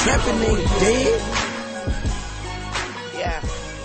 rapping ain't dead. Yeah.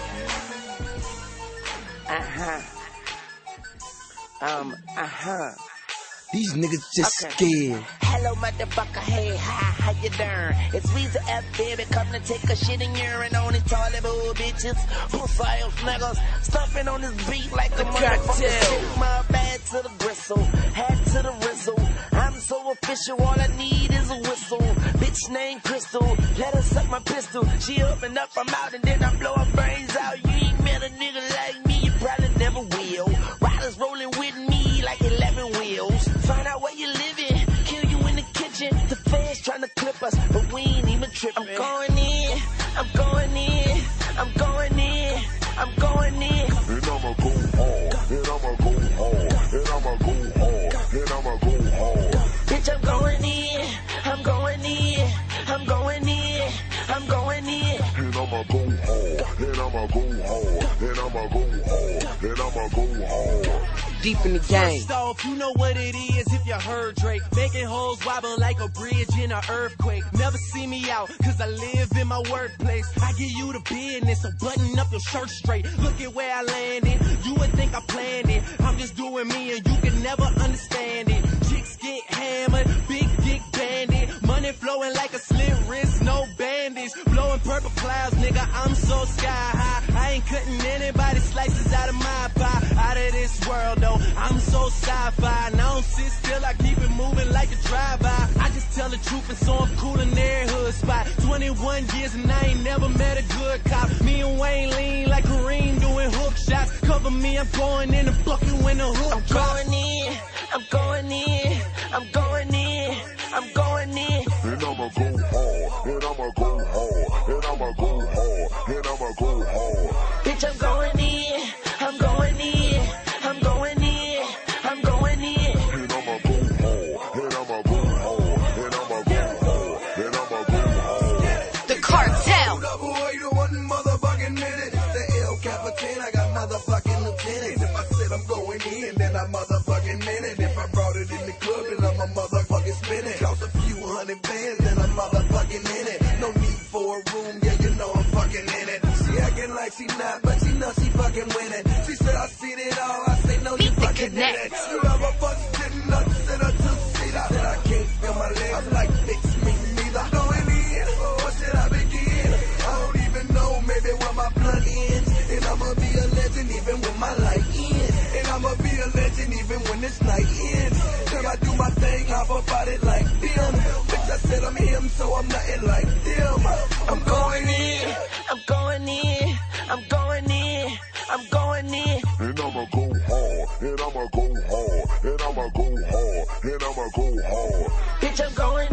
These niggas just scared. Hello, motherfucker, hey, hi, how you doing? It's Weezy F, baby, come to take a shit and urine on these toilet bowl bitches. Pussy niggas, stuffing on this beat like a motherfucker. Stick my bag to the bristle, hat to the rizzle. I'm so official, all I need is a whistle. Bitch named Crystal, let her suck my pistol. She open up, I'm out, and then I blow her brains out. You ain't met a nigga like me, you probably never will. Riders rolling with me like 11 wheels. Find out where you living, kill you in the kitchen. The fans trying to clip us, but we ain't even tripping. I'm going in, I'm going in, I'm going in, I'm going in. And I'ma go hard, and I'ma go hard, and I'ma go hard, and I'ma go hard. Bitch, I'm going in, I'm going in, I'm going in, I'm going in. And I'ma go hard, and I'ma go hard, and I'ma go hard, and I'ma go hard. Deep in the game. First off, you know what it is if you heard Drake. Making hoes wobble like a bridge in an earthquake. Never see me out, cause I live in my workplace. I give you the business, so button up your shirt straight. Look at where I landed, you would think I planned it. I'm just doing me and you can never understand it. Chicks get hammered, big dick bandit. Money flowing like a slit wrist, no bandage. Blowing purple clouds, nigga, I'm so sky high. I ain't cutting anybody slices out of my pie. Out of this world, though, I'm so sci-fi. And I don't sit still, I keep it moving like a drive-by. I just tell the truth and so I'm cool in their hood spot. 21 years and I ain't never met a good cop. Me and Wayne lean like Kareem doing hook shots. Cover me, I'm going in the bucket when the hook drops. I'm going in, I'm going in, I'm going in, I'm going in. And I'ma go hard, and I'ma go hard, and I'ma go hard, and I'ma go hard. Bitch, I'm going in, I'm going in, I'm going in, I'm going in. And I'ma go hard, and I'ma go hard, and I'ma go hard, and I'ma go hard. The Cartel. The boy, the one motherfucking minute. The El Capitan, I got motherfucking lieutenants. If I said I'm going in, then I motherfucking meant it. If I brought it in the club, then I'm a motherfucking spinning. Cost a few hundred bands, then I'm motherfucking in it. No need for a room, yeah, you know I'm fucking in it. She acting like she not, but she know she fucking winning. She said I seen it all, I say no, you fucking in it. You ever fucking didn't nothing or two-seater? Said I can't feel my legs, I'm like, fix me neither. Going in, or should I begin? I don't even know, maybe where my plug ends. And I'ma be a legend even when my light ends. And I'ma be a legend even when this night ends. Till I do my thing, hop up out it like them. Bitch, I said I'm him, so I'm nothing like them. I'm going in, I'm going in, I'm going in, I'm going in. And I'ma go hard, and I'ma go hard, and I'ma go hard, and I'ma go hard. Bitch, I'm going